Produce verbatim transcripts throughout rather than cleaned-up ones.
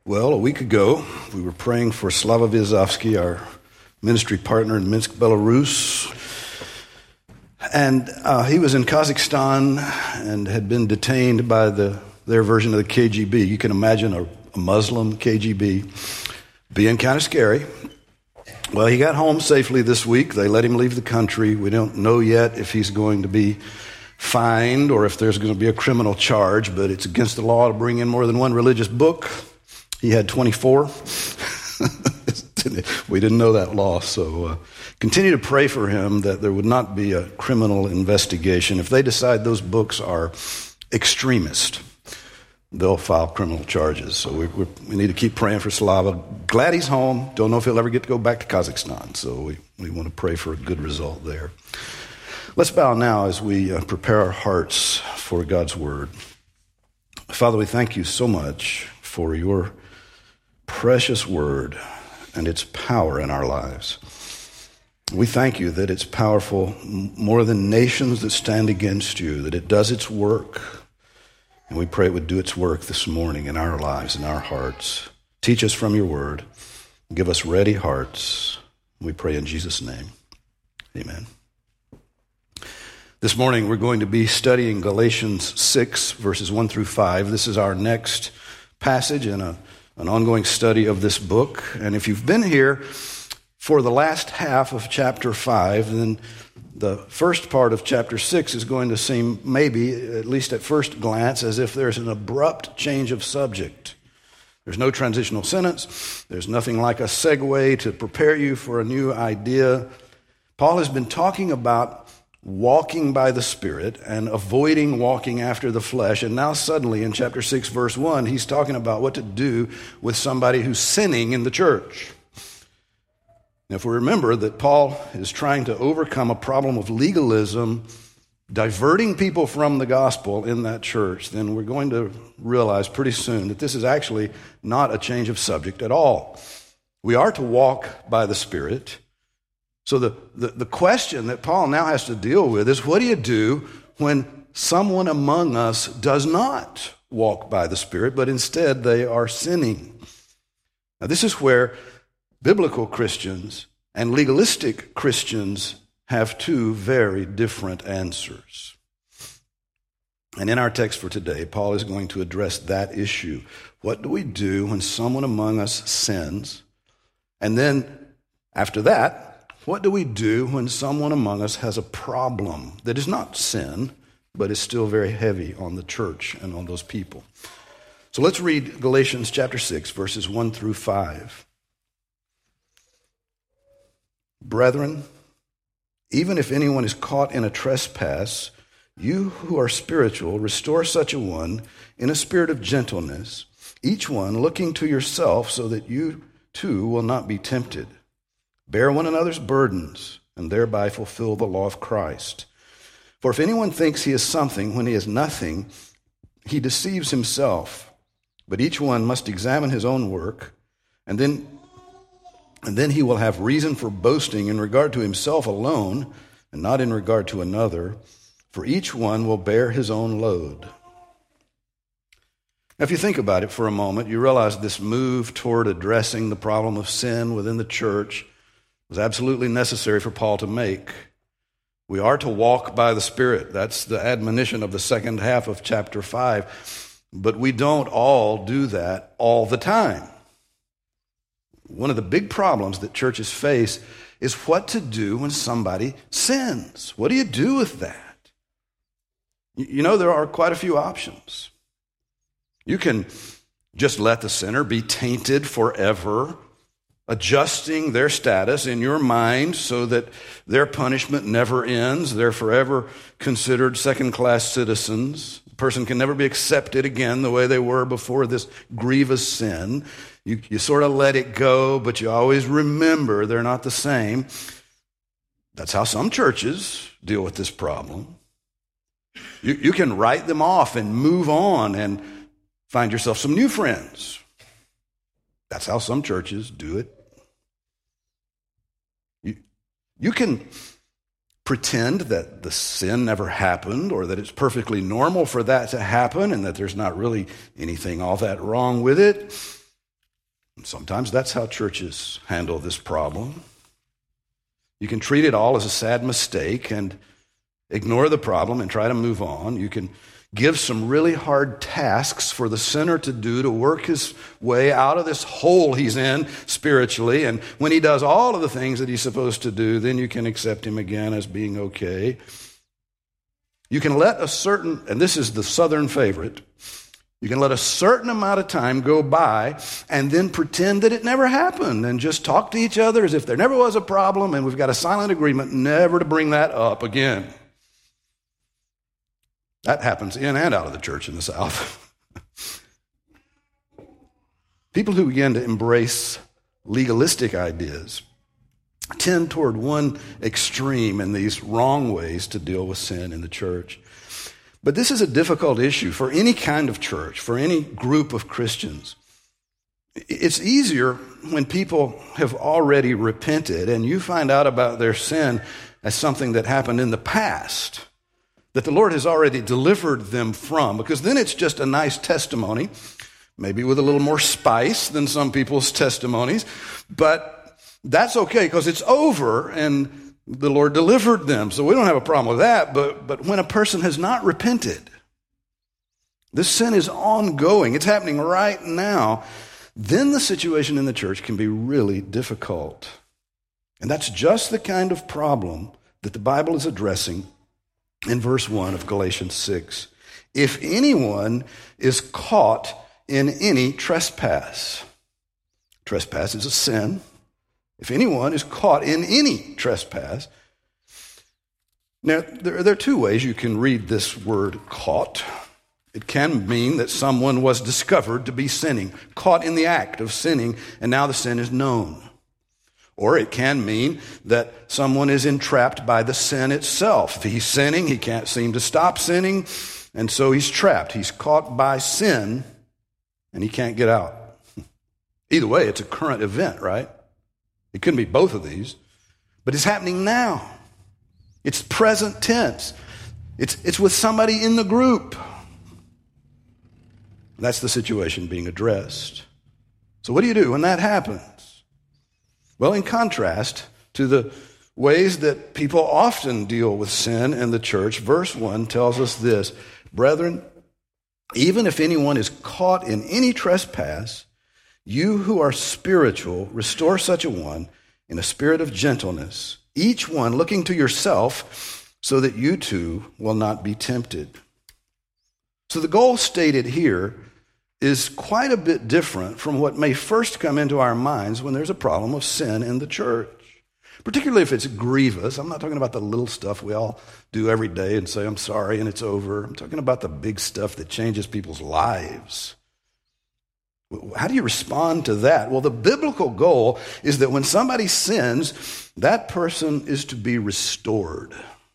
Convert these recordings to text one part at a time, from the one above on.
Well, a week ago, we were praying for Slava Vyazovsky, our ministry partner in Minsk, Belarus. And uh, he was in Kazakhstan and had been detained by the their version of the K G B. You can imagine a, a Muslim K G B being kind of scary. Well, he got home safely this week. They let him leave the country. We don't know yet if he's going to be fined or if there's going to be a criminal charge, but it's against the law to bring in more than one religious book. He had twenty-four. We didn't know that law, so uh, continue to pray for him that there would not be a criminal investigation. If they decide those books are extremist, they'll file criminal charges. So we, we, we need to keep praying for Slava. Glad he's home. Don't know if he'll ever get to go back to Kazakhstan, so we, we want to pray for a good result there. Let's bow now as we uh, prepare our hearts for God's word. Father, we thank you so much for your precious word and its power in our lives. We thank you that it's powerful more than nations that stand against you, that it does its work. And we pray it would do its work this morning in our lives, in our hearts. Teach us from your word. Give us ready hearts. We pray in Jesus' name. Amen. This morning we're going to be studying Galatians six, verses one through five. This is our next passage in a an ongoing study of this book. And if you've been here for the last half of chapter five, then the first part of chapter six is going to seem maybe, at least at first glance, as if there's an abrupt change of subject. There's no transitional sentence. There's nothing like a segue to prepare you for a new idea. Paul has been talking about walking by the Spirit and avoiding walking after the flesh. And now suddenly in chapter six, verse one, he's talking about what to do with somebody who's sinning in the church. Now, if we remember that Paul is trying to overcome a problem of legalism, diverting people from the gospel in that church, then we're going to realize pretty soon that this is actually not a change of subject at all. We are to walk by the Spirit. So the, the, the question that Paul now has to deal with is, what do you do when someone among us does not walk by the Spirit, but instead they are sinning? Now, this is where biblical Christians and legalistic Christians have two very different answers. And in our text for today, Paul is going to address that issue. What do we do when someone among us sins? And then after that, what do we do when someone among us has a problem that is not sin, but is still very heavy on the church and on those people? So let's read Galatians chapter six, verses one through five. Brethren, even if anyone is caught in a trespass, you who are spiritual, restore such a one in a spirit of gentleness, each one looking to yourself so that you too will not be tempted. Bear one another's burdens, and thereby fulfill the law of Christ. For if anyone thinks he is something when he is nothing, he deceives himself. But each one must examine his own work, and then, and then he will have reason for boasting in regard to himself alone, and not in regard to another, for each one will bear his own load. Now, if you think about it for a moment, you realize this move toward addressing the problem of sin within the church was absolutely necessary for Paul to make. We are to walk by the Spirit. That's the admonition of the second half of chapter five. But we don't all do that all the time. One of the big problems that churches face is what to do when somebody sins. What do you do with that? You know, there are quite a few options. You can just let the sinner be tainted forever, adjusting their status in your mind so that their punishment never ends. They're forever considered second-class citizens. The person can never be accepted again the way they were before this grievous sin. You, you sort of let it go, but you always remember they're not the same. That's how some churches deal with this problem. You, you can write them off and move on and find yourself some new friends. That's how some churches do it. You, you can pretend that the sin never happened or that it's perfectly normal for that to happen and that there's not really anything all that wrong with it. Sometimes that's how churches handle this problem. You can treat it all as a sad mistake and ignore the problem and try to move on. You can give some really hard tasks for the sinner to do to work his way out of this hole he's in spiritually. And when he does all of the things that he's supposed to do, then you can accept him again as being okay. You can let a certain, and this is the Southern favorite, you can let a certain amount of time go by and then pretend that it never happened and just talk to each other as if there never was a problem, and we've got a silent agreement never to bring that up again. That happens in and out of the church in the South. People who begin to embrace legalistic ideas tend toward one extreme in these wrong ways to deal with sin in the church. But this is a difficult issue for any kind of church, for any group of Christians. It's easier when people have already repented and you find out about their sin as something that happened in the past, that the Lord has already delivered them from, because then it's just a nice testimony, maybe with a little more spice than some people's testimonies, but that's okay because it's over and the Lord delivered them, so we don't have a problem with that. But, but when a person has not repented, this sin is ongoing, it's happening right now, then the situation in the church can be really difficult. And that's just the kind of problem that the Bible is addressing in verse one of Galatians six. If anyone is caught in any trespass, trespass is a sin. If anyone is caught in any trespass. Now, there, there are two ways you can read this word caught. It can mean that someone was discovered to be sinning, caught in the act of sinning, and now the sin is known. Or it can mean that someone is entrapped by the sin itself. If he's sinning, he can't seem to stop sinning, and so he's trapped. He's caught by sin, and he can't get out. Either way, it's a current event, right? It couldn't be both of these, but it's happening now. It's present tense. It's, it's with somebody in the group. That's the situation being addressed. So what do you do when that happens? Well, in contrast to the ways that people often deal with sin in the church, verse one tells us this: Brethren, even if anyone is caught in any trespass, you who are spiritual, restore such a one in a spirit of gentleness, each one looking to yourself, so that you too will not be tempted. So the goal stated here is quite a bit different from what may first come into our minds when there's a problem of sin in the church, particularly if it's grievous. I'm not talking about the little stuff we all do every day and say, I'm sorry, and it's over. I'm talking about the big stuff that changes people's lives. How do you respond to that? Well, the biblical goal is that when somebody sins, that person is to be restored.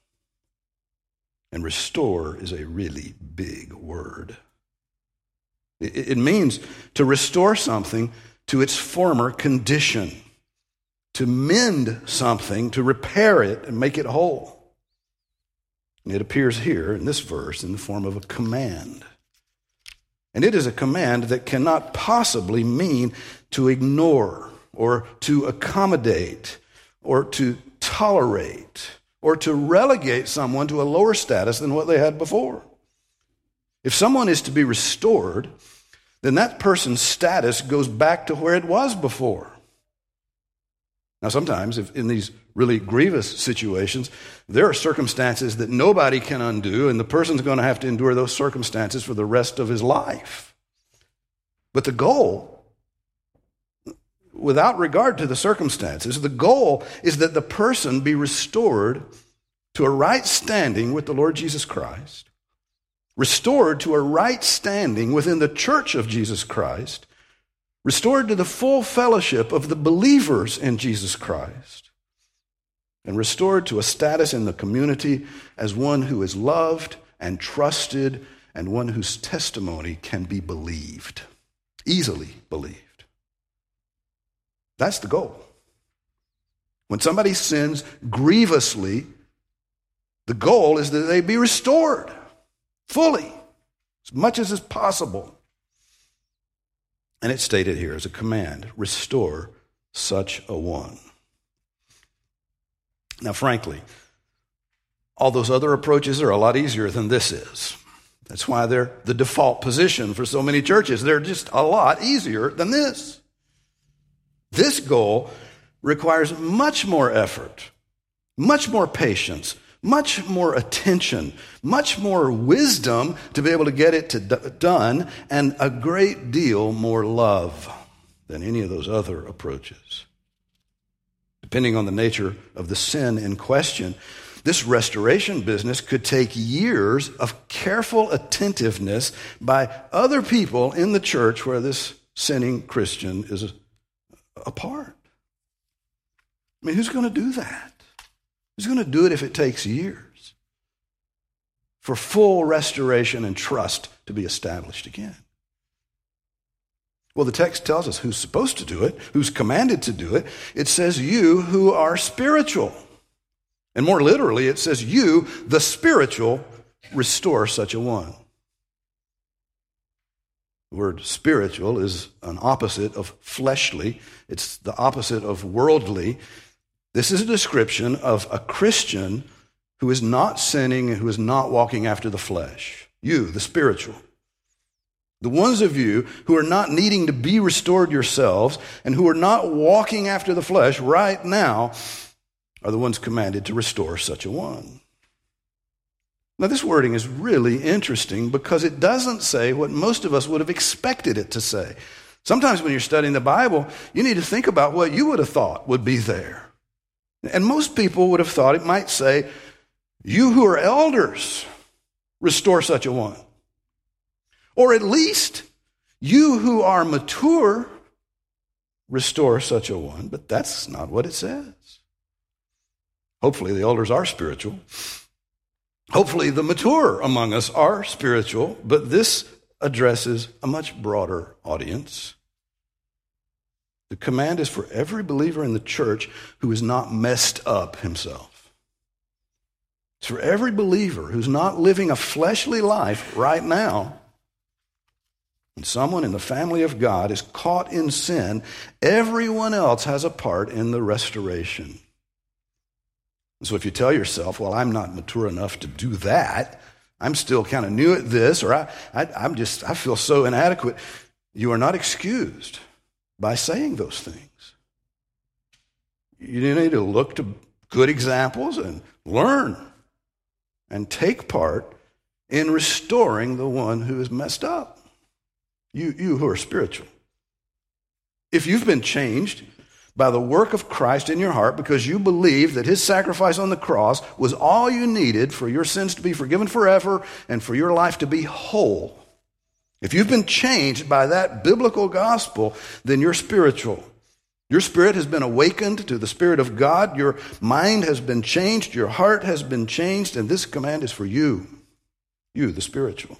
And restore is a really big word. It means to restore something to its former condition, to mend something, to repair it and make it whole. And it appears here in this verse in the form of a command. And it is a command that cannot possibly mean to ignore or to accommodate or to tolerate or to relegate someone to a lower status than what they had before. If someone is to be restored, then that person's status goes back to where it was before. Now, sometimes if in these really grievous situations, there are circumstances that nobody can undo, and the person's going to have to endure those circumstances for the rest of his life. But the goal, without regard to the circumstances, the goal is that the person be restored to a right standing with the Lord Jesus Christ, restored to a right standing within the church of Jesus Christ, restored to the full fellowship of the believers in Jesus Christ, and restored to a status in the community as one who is loved and trusted and one whose testimony can be believed, easily believed. That's the goal. When somebody sins grievously, the goal is that they be restored fully, as much as is possible. And it's stated here as a command, restore such a one. Now, frankly, all those other approaches are a lot easier than this is. That's why they're the default position for so many churches. They're just a lot easier than this. This goal requires much more effort, much more patience, much more attention, much more wisdom to be able to get it to d- done, and a great deal more love than any of those other approaches. Depending on the nature of the sin in question, this restoration business could take years of careful attentiveness by other people in the church where this sinning Christian is a, a part. I mean, who's going to do that? Who's going to do it if it takes years for full restoration and trust to be established again? Well, the text tells us who's supposed to do it, who's commanded to do it. It says, you who are spiritual. And more literally, it says, you, the spiritual, restore such a one. The word spiritual is an opposite of fleshly. It's the opposite of worldly. This is a description of a Christian who is not sinning and who is not walking after the flesh. You, the spiritual. The ones of you who are not needing to be restored yourselves and who are not walking after the flesh right now are the ones commanded to restore such a one. Now, this wording is really interesting because it doesn't say what most of us would have expected it to say. Sometimes when you're studying the Bible, you need to think about what you would have thought would be there. And most people would have thought it might say, you who are elders, restore such a one. Or at least, you who are mature, restore such a one. But that's not what it says. Hopefully the elders are spiritual. Hopefully the mature among us are spiritual. But this addresses a much broader audience. The command is for every believer in the church who is not messed up himself. It's for every believer who's not living a fleshly life right now. When someone in the family of God is caught in sin, everyone else has a part in the restoration. So if you tell yourself, well, I'm not mature enough to do that, I'm still kind of new at this, or I, I, I'm just, I feel so inadequate, you are not excused by saying those things. You need to look to good examples and learn and take part in restoring the one who is messed up. You, you who are spiritual. If you've been changed by the work of Christ in your heart because you believe that his sacrifice on the cross was all you needed for your sins to be forgiven forever and for your life to be whole, if you've been changed by that biblical gospel, then you're spiritual. Your spirit has been awakened to the Spirit of God. Your mind has been changed. Your heart has been changed. And this command is for you, you, the spiritual.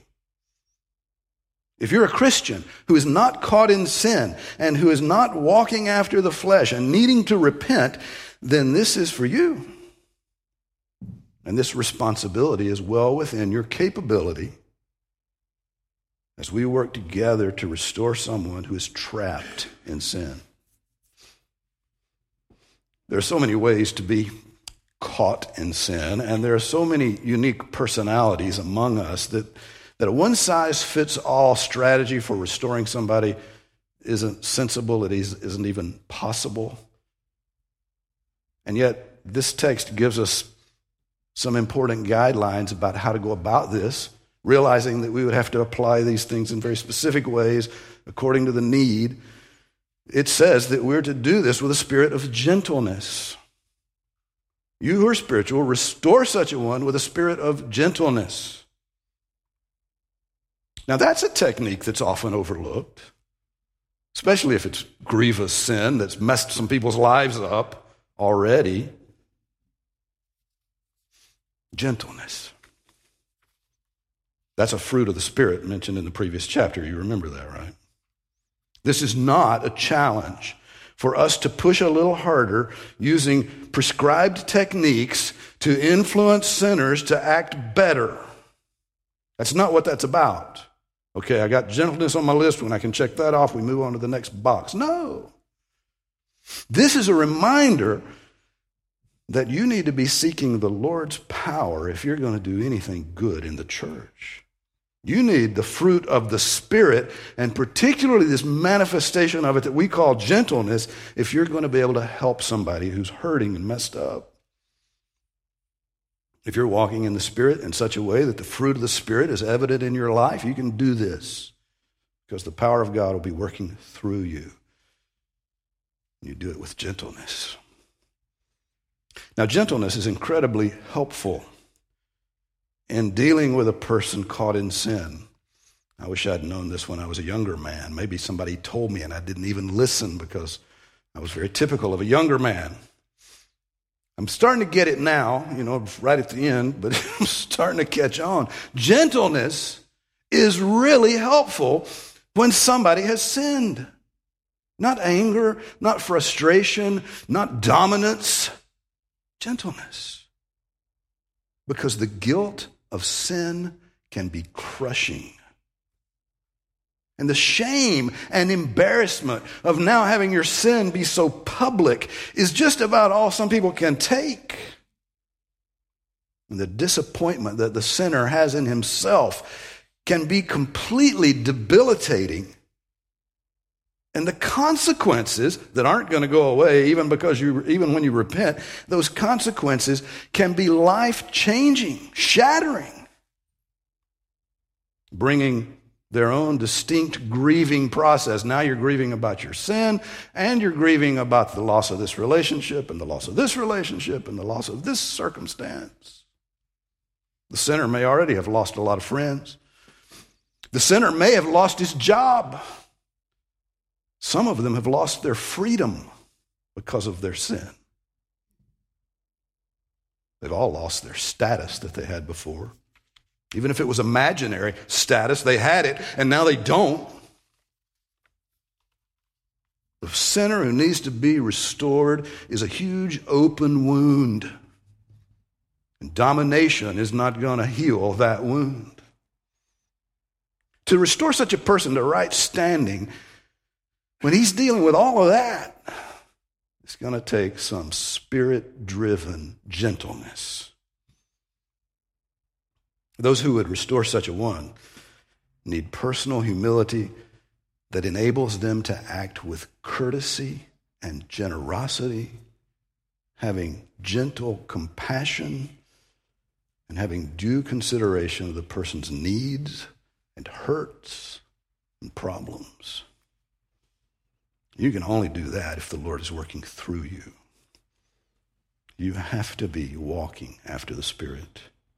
If you're a Christian who is not caught in sin and who is not walking after the flesh and needing to repent, then this is for you. And this responsibility is well within your capability as we work together to restore someone who is trapped in sin. There are so many ways to be caught in sin, and there are so many unique personalities among us that that a one-size-fits-all strategy for restoring somebody isn't sensible, it isn't even possible. And yet, this text gives us some important guidelines about how to go about this, realizing that we would have to apply these things in very specific ways according to the need. It says that we're to do this with a spirit of gentleness. You who are spiritual, restore such a one with a spirit of gentleness. Now, that's a technique that's often overlooked, especially if it's grievous sin that's messed some people's lives up already. Gentleness. That's a fruit of the Spirit mentioned in the previous chapter. You remember that, right? This is not a challenge for us to push a little harder using prescribed techniques to influence sinners to act better. That's not what that's about. Okay, I got gentleness on my list. When I can check that off, we move on to the next box. No. This is a reminder that you need to be seeking the Lord's power if you're going to do anything good in the church. You need the fruit of the Spirit, and particularly this manifestation of it that we call gentleness, if you're going to be able to help somebody who's hurting and messed up. If you're walking in the Spirit in such a way that the fruit of the Spirit is evident in your life, you can do this because the power of God will be working through you. You do it with gentleness. Now, gentleness is incredibly helpful in dealing with a person caught in sin. I wish I'd known this when I was a younger man. Maybe somebody told me and I didn't even listen because I was very typical of a younger man. I'm starting to get it now, you know, right at the end, but I'm starting to catch on. Gentleness is really helpful when somebody has sinned. Not anger, not frustration, not dominance. Gentleness. Because the guilt of sin can be crushing. And the shame and embarrassment of now having your sin be so public is just about all some people can take. And the disappointment that the sinner has in himself can be completely debilitating. And the consequences that aren't going to go away, even because you, even when you repent, those consequences can be life-changing, shattering, bringing their own distinct grieving process. Now you're grieving about your sin, and you're grieving about the loss of this relationship, and the loss of this relationship, and the loss of this circumstance. The sinner may already have lost a lot of friends. The sinner may have lost his job. Some of them have lost their freedom because of their sin. They've all lost their status that they had before. Even if it was imaginary status, they had it, and now they don't. The sinner who needs to be restored is a huge open wound. And domination is not going to heal that wound. To restore such a person to right standing, when he's dealing with all of that, it's going to take some spirit-driven gentleness. Those who would restore such a one need personal humility that enables them to act with courtesy and generosity, having gentle compassion, and having due consideration of the person's needs and hurts and problems. You can only do that if the Lord is working through you. You have to be walking after the Spirit.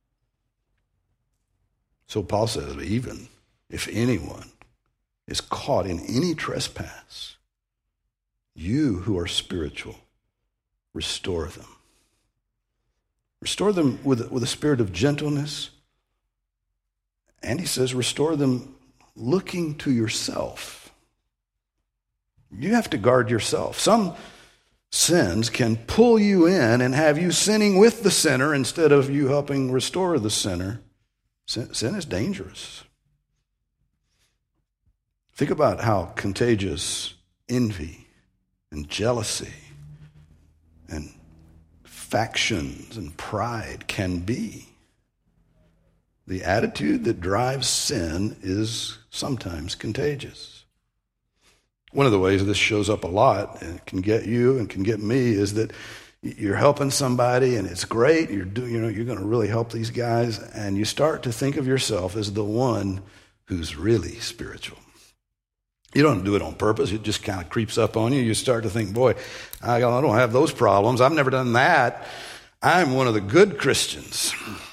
So Paul says, even if anyone is caught in any trespass, you who are spiritual, restore them. Restore them with, with a spirit of gentleness. And he says, restore them looking to yourself. You have to guard yourself. Some sins can pull you in and have you sinning with the sinner instead of you helping restore the sinner. Sin, sin is dangerous. Think about how contagious envy and jealousy and factions and pride can be. The attitude that drives sin is sometimes contagious. One of the ways this shows up a lot, and it can get you and can get me, is that you're helping somebody and it's great. You're doing, you know, you're going to really help these guys, and you start to think of yourself as the one who's really spiritual. You don't do it on purpose. It just kind of creeps up on you. You start to think, boy, I don't have those problems. I've never done that. I'm one of the good Christians.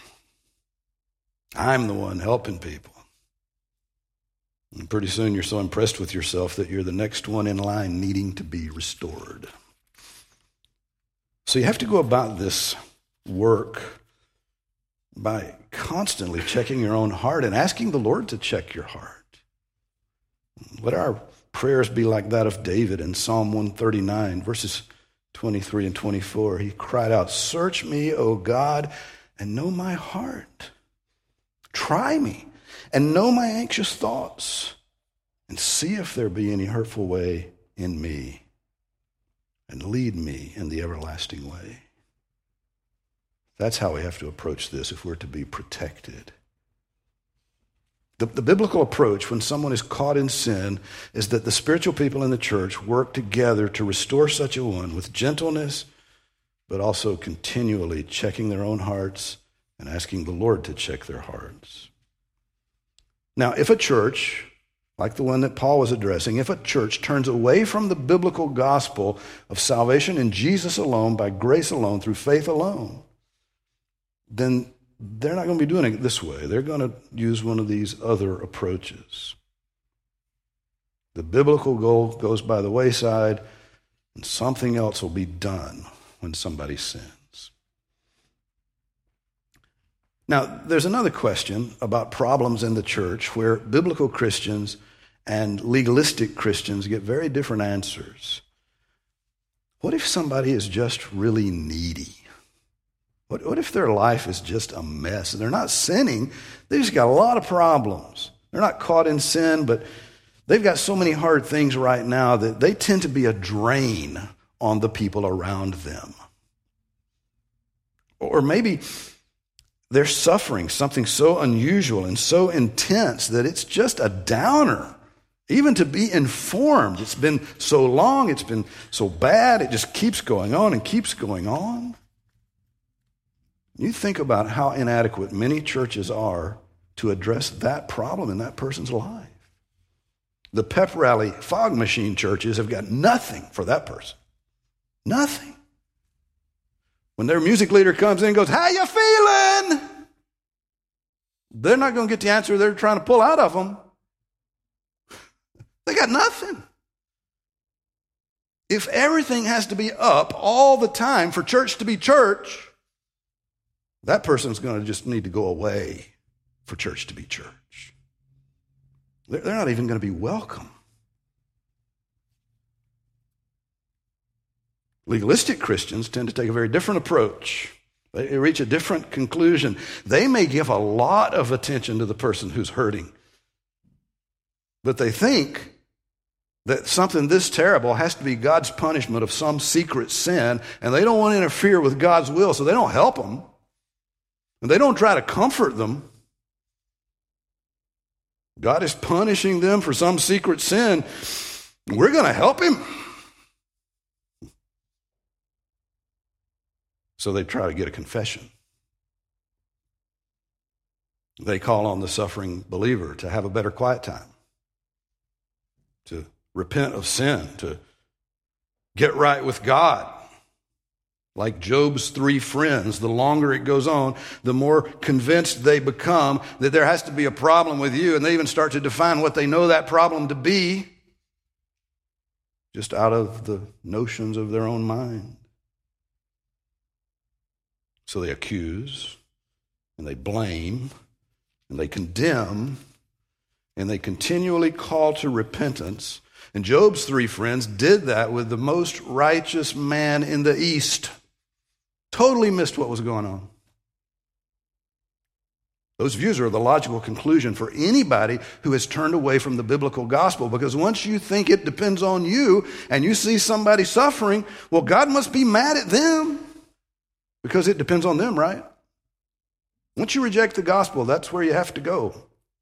I'm the one helping people. And pretty soon you're so impressed with yourself that you're the next one in line needing to be restored. So you have to go about this work by constantly checking your own heart and asking the Lord to check your heart. Let our prayers be like that of David in Psalm one thirty-nine, verses twenty-three and twenty-four. He cried out, "Search me, O God, and know my heart. Try me and know my anxious thoughts, and see if there be any hurtful way in me, and lead me in the everlasting way. That's how we have to approach this if we're to be protected. The, the biblical approach when someone is caught in sin is that the spiritual people in the church work together to restore such a one with gentleness, but also continually checking their own hearts and asking the Lord to check their hearts. Now, if a church, like the one that Paul was addressing, if a church turns away from the biblical gospel of salvation in Jesus alone, by grace alone, through faith alone, then they're not going to be doing it this way. They're going to use one of these other approaches. The biblical goal goes by the wayside, and something else will be done when somebody sins. Now, there's another question about problems in the church where biblical Christians and legalistic Christians get very different answers. What if somebody is just really needy? What, what if their life is just a mess? They're not sinning. They just got a lot of problems. They're not caught in sin, but they've got so many hard things right now that they tend to be a drain on the people around them. Or maybe they're suffering something so unusual and so intense that it's just a downer. Even to be informed, it's been so long, it's been so bad, it just keeps going on and keeps going on. You think about how inadequate many churches are to address that problem in that person's life. The pep rally fog machine churches have got nothing for that person. Nothing. When their music leader comes in and goes, "How you feeling?" They're not going to get the answer they're trying to pull out of them. They got nothing. If everything has to be up all the time for church to be church, that person's going to just need to go away for church to be church. They're not even going to be welcome. Legalistic Christians tend to take a very different approach. They reach a different conclusion. They may give a lot of attention to the person who's hurting, but they think that something this terrible has to be God's punishment of some secret sin, and they don't want to interfere with God's will, so they don't help them. And they don't try to comfort them. God is punishing them for some secret sin. We're going to help him. So they try to get a confession. They call on the suffering believer to have a better quiet time, to repent of sin, to get right with God. Like Job's three friends, the longer it goes on, the more convinced they become that there has to be a problem with you, and they even start to define what they know that problem to be, just out of the notions of their own mind. So they accuse, and they blame, and they condemn, and they continually call to repentance. And Job's three friends did that with the most righteous man in the East. Totally missed what was going on. Those views are the logical conclusion for anybody who has turned away from the biblical gospel, because once you think it depends on you and you see somebody suffering, well, God must be mad at them because it depends on them, right? Once you reject the gospel, that's where you have to go.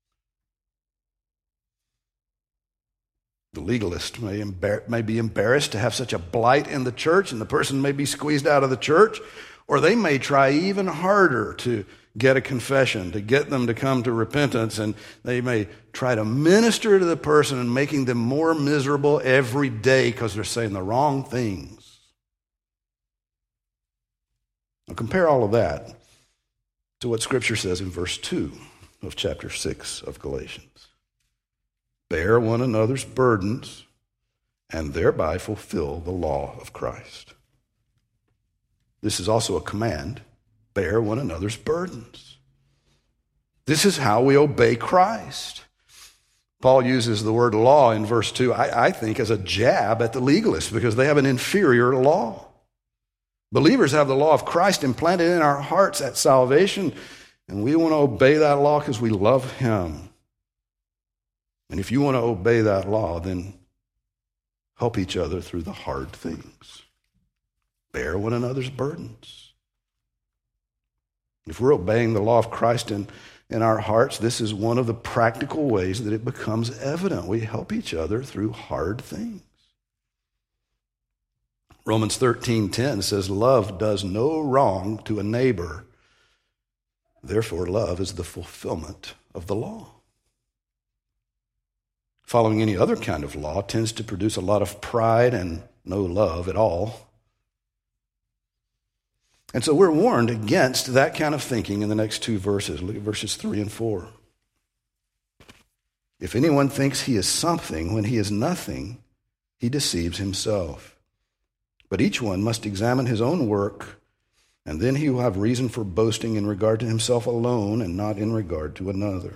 The legalist may, embar- may be embarrassed to have such a blight in the church, and the person may be squeezed out of the church, or they may try even harder to get a confession, to get them to come to repentance, and they may try to minister to the person and making them more miserable every day because they're saying the wrong things. Now compare all of that to what Scripture says in verse two of chapter six of Galatians. Bear one another's burdens, and thereby fulfill the law of Christ. This is also a command. Bear one another's burdens. This is how we obey Christ. Paul uses the word law in verse two, I, I think, as a jab at the legalists because they have an inferior law. Believers have the law of Christ implanted in our hearts at salvation, and we want to obey that law because we love him. And if you want to obey that law, then help each other through the hard things. Bear one another's burdens. If we're obeying the law of Christ in, in our hearts, this is one of the practical ways that it becomes evident. We help each other through hard things. Romans thirteen ten says, love does no wrong to a neighbor. Therefore, love is the fulfillment of the law. Following any other kind of law tends to produce a lot of pride and no love at all. And so we're warned against that kind of thinking in the next two verses. Look at verses three and four. If anyone thinks he is something when he is nothing, he deceives himself. But each one must examine his own work, and then he will have reason for boasting in regard to himself alone and not in regard to another.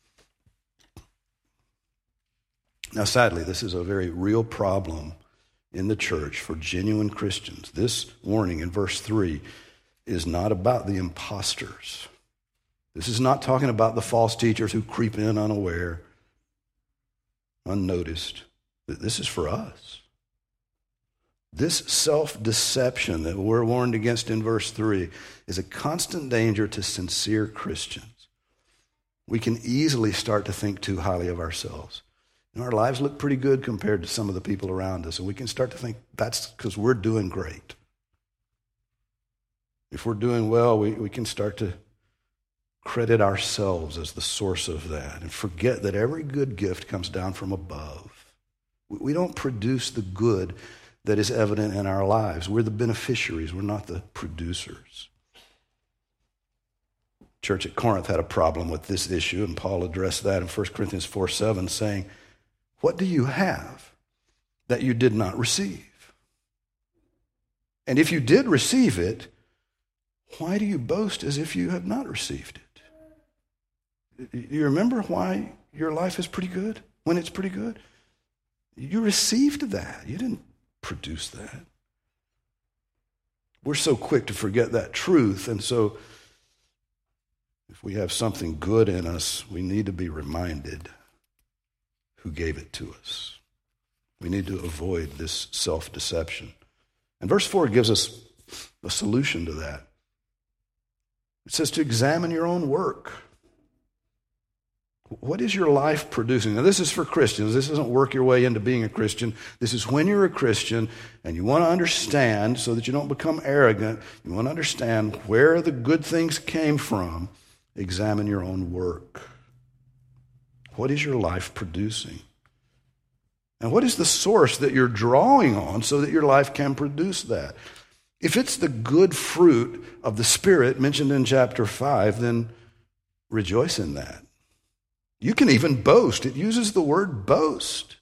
Now, sadly, this is a very real problem in the church for genuine Christians. This warning in verse three is not about the imposters. This is not talking about the false teachers who creep in unaware, unnoticed. This is for us. This self-deception that we're warned against in verse three is a constant danger to sincere Christians. We can easily start to think too highly of ourselves. And our lives look pretty good compared to some of the people around us, and we can start to think that's because we're doing great. If we're doing well, we, we can start to credit ourselves as the source of that and forget that every good gift comes down from above. We, we don't produce the good that is evident in our lives. We're the beneficiaries. We're not the producers. Church at Corinth had a problem with this issue, and Paul addressed that in First Corinthians four seven, saying, what do you have that you did not receive? And if you did receive it, why do you boast as if you have not received it? You remember why your life is pretty good, when it's pretty good? You received that. You didn't produce that. We're so quick to forget that truth, and so if we have something good in us, we need to be reminded who gave it to us. We need to avoid this self-deception. And verse four gives us a solution to that. It says to examine your own work. What is your life producing? Now, this is for Christians. This doesn't work your way into being a Christian. This is when you're a Christian and you want to understand so that you don't become arrogant. You want to understand where the good things came from. Examine your own work. What is your life producing? And what is the source that you're drawing on so that your life can produce that? If it's the good fruit of the Spirit mentioned in chapter five, then rejoice in that. You can even boast. It uses the word boast.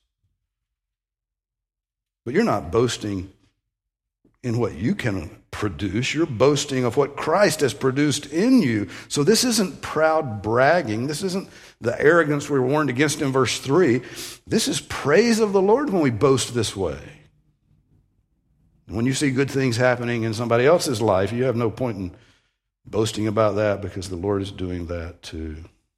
But you're not boasting in what you can produce. You're boasting of what Christ has produced in you. So this isn't proud bragging. This isn't the arrogance we were warned against in verse three. This is praise of the Lord when we boast this way. When you see good things happening in somebody else's life, you have no point in boasting about that because the Lord is doing that too.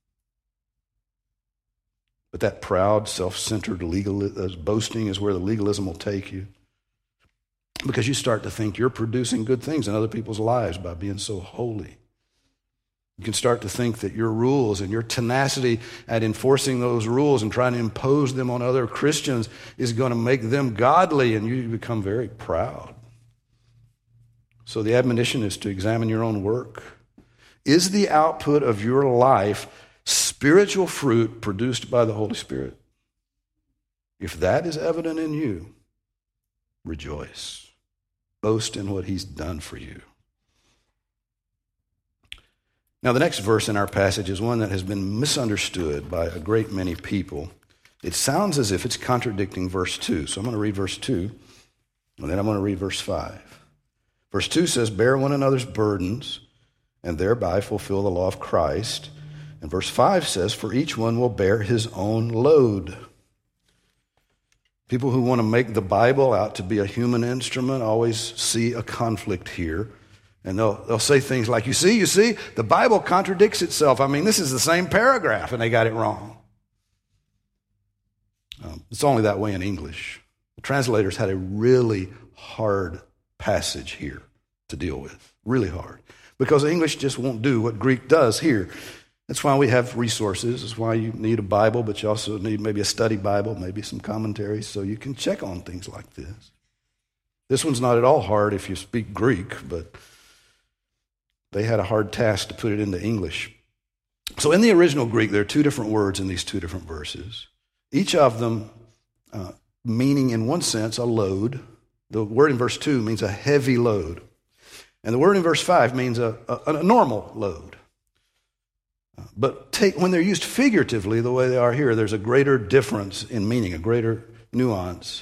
But that proud, self-centered legal uh, boasting is where the legalism will take you. Because you start to think you're producing good things in other people's lives by being so holy. You can start to think that your rules and your tenacity at enforcing those rules and trying to impose them on other Christians is going to make them godly, and you become very proud. So the admonition is to examine your own work. Is the output of your life spiritual fruit produced by the Holy Spirit? If that is evident in you, rejoice. Boast in what he's done for you. Now, the next verse in our passage is one that has been misunderstood by a great many people. It sounds as if it's contradicting verse two. So I'm going to read verse two, and then I'm going to read verse five. Verse two says, bear one another's burdens, and thereby fulfill the law of Christ. And verse five says, for each one will bear his own load. People who want to make the Bible out to be a human instrument always see a conflict here. And they'll, they'll say things like, you see, you see, the Bible contradicts itself. I mean, this is the same paragraph, and they got it wrong. Um, it's only that way in English. The translators had a really hard passage here to deal with, really hard, because English just won't do what Greek does here. That's why we have resources. That's why you need a Bible, but you also need maybe a study Bible, maybe some commentaries, so you can check on things like this. This one's not at all hard if you speak Greek, but they had a hard task to put it into English. So in the original Greek, there are two different words in these two different verses, each of them uh, meaning in one sense a load. The word in verse two means a heavy load. And the word in verse five means a, a, a normal load. Uh, but take, when they're used figuratively the way they are here, there's a greater difference in meaning, a greater nuance.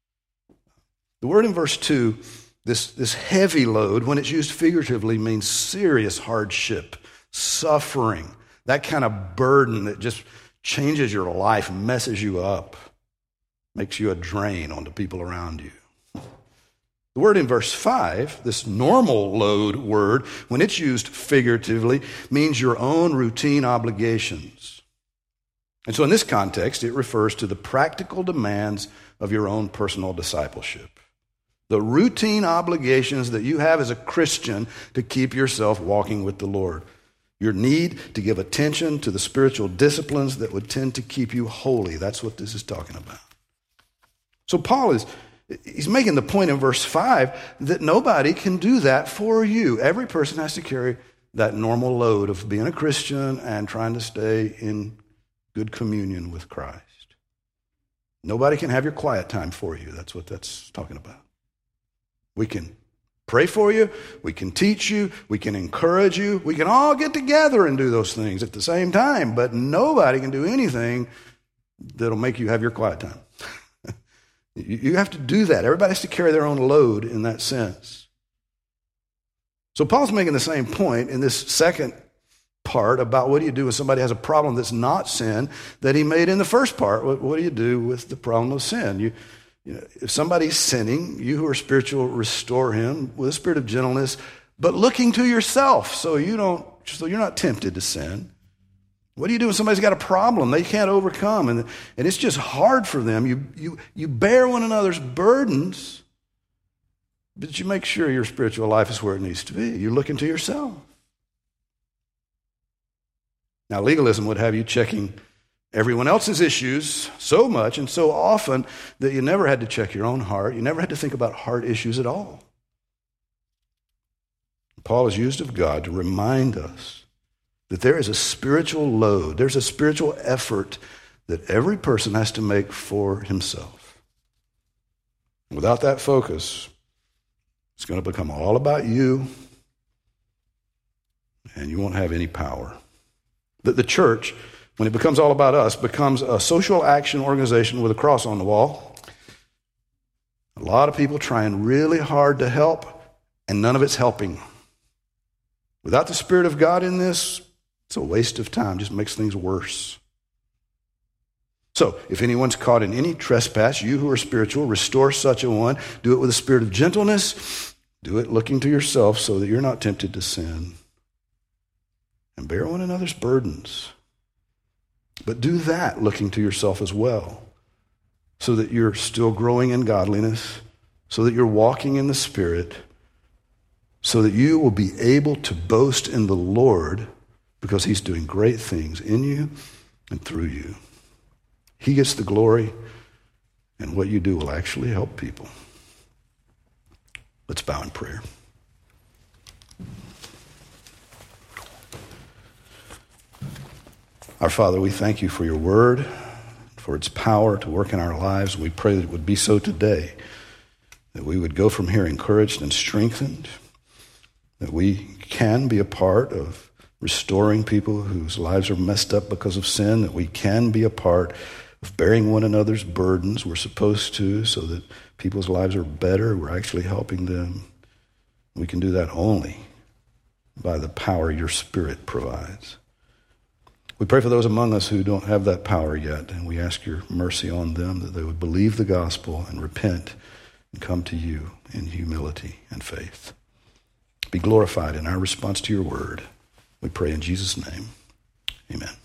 The word in verse two, this, this heavy load, when it's used figuratively, means serious hardship, suffering, that kind of burden that just changes your life, messes you up, makes you a drain on the people around you. The word in verse five, this normal load word, when it's used figuratively, means your own routine obligations. And so in this context, it refers to the practical demands of your own personal discipleship. The routine obligations that you have as a Christian to keep yourself walking with the Lord. Your need to give attention to the spiritual disciplines that would tend to keep you holy. That's what this is talking about. So Paul is he's making the point in verse five that nobody can do that for you. Every person has to carry that normal load of being a Christian and trying to stay in good communion with Christ. Nobody can have your quiet time for you. That's what that's talking about. We can pray for you. We can teach you. We can encourage you. We can all get together and do those things at the same time, but nobody can do anything that'll make you have your quiet time. You have to do that. Everybody has to carry their own load in that sense. So Paul's making the same point in this second part about what do you do when somebody has a problem that's not sin that he made in the first part. What, what do you do with the problem of sin? You, you know, if somebody's sinning, you who are spiritual, restore him with a spirit of gentleness, but looking to yourself so you don't, so you're not tempted to sin. What do you do when somebody's got a problem they can't overcome and, and it's just hard for them? You, you, you bear one another's burdens, but you make sure your spiritual life is where it needs to be. You're looking to yourself. Now, legalism would have you checking everyone else's issues so much and so often that you never had to check your own heart. You never had to think about heart issues at all. Paul is used of God to remind us that there is a spiritual load, there's a spiritual effort that every person has to make for himself. Without that focus, it's going to become all about you, and you won't have any power. That the church, when it becomes all about us, becomes a social action organization with a cross on the wall. A lot of people trying really hard to help, and none of it's helping. Without the Spirit of God in this, it's a waste of time, just makes things worse. So, if anyone's caught in any trespass, you who are spiritual, restore such a one. Do it with a spirit of gentleness. Do it looking to yourself so that you're not tempted to sin. And bear one another's burdens. But do that looking to yourself as well, so that you're still growing in godliness, so that you're walking in the Spirit, so that you will be able to boast in the Lord because he's doing great things in you and through you. He gets the glory, and what you do will actually help people. Let's bow in prayer. Our Father, we thank you for your word, for its power to work in our lives. We pray that it would be so today, that we would go from here encouraged and strengthened, that we can be a part of restoring people whose lives are messed up because of sin, that we can be a part of bearing one another's burdens. We're supposed to, so that people's lives are better. We're actually helping them. We can do that only by the power your Spirit provides. We pray for those among us who don't have that power yet, and we ask your mercy on them, that they would believe the gospel and repent and come to you in humility and faith. Be glorified in our response to your word. We pray in Jesus' name. Amen.